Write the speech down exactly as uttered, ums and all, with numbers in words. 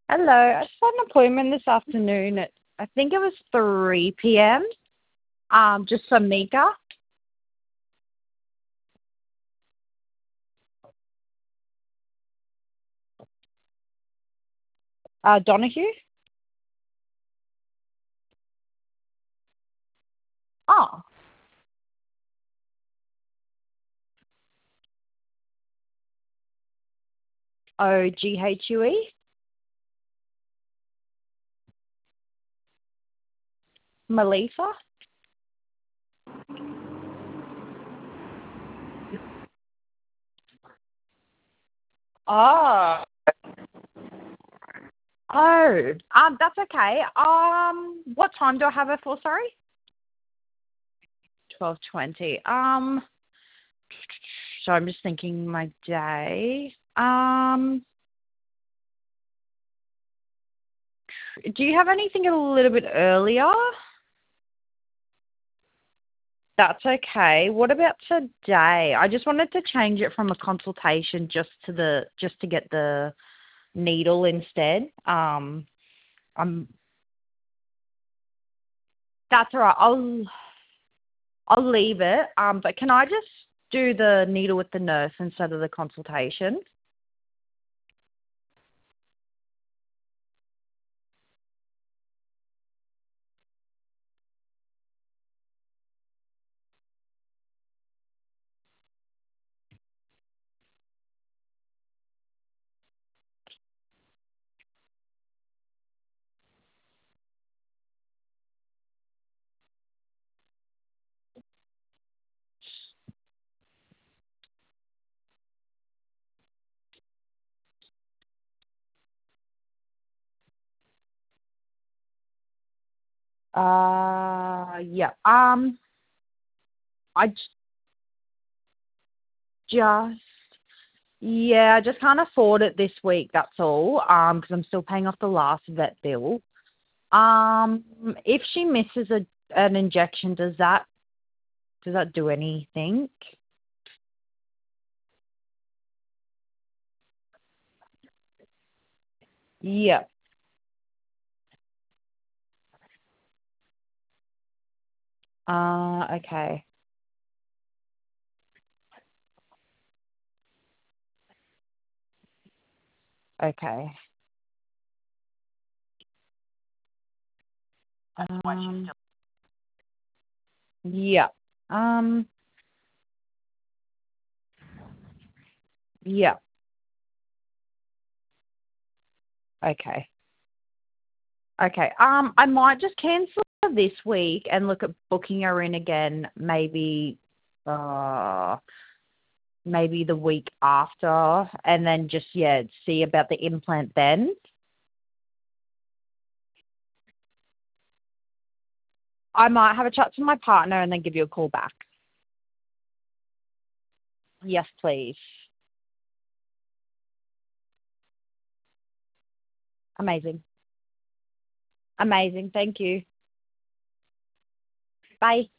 Hello, I just had an appointment this afternoon at, I think it was three p m. Um, just for Mika. Uh, Donahue? Oh. O G H U E? Melissa? Oh. Oh. Um, that's okay. Um, what time do I have it for, sorry? twelve twenty. Um, so I'm just thinking my day. Um, do you have anything a little bit earlier? That's okay. What about today? I just wanted to change it from a consultation just to the just to get the needle instead. Um, I'm that's all right. I'll I'll leave it. Um, but can I just do the needle with the nurse instead of the consultation? Uh, yeah. Um, I j- just yeah, I just can't afford it this week. That's all. Um, because I'm still paying off the last vet bill. Um, if she misses a an injection, does that does that do anything? Yeah. Uh, okay. Okay. Um, yeah. Um, yeah. Okay. Okay. Um, I might just cancel this week and look at booking her in again. Maybe, uh, maybe the week after, and then just yeah, see about the implant then. I might have a chat to my partner and then give you a call back. Yes, please. Amazing. Amazing. Thank you. Bye.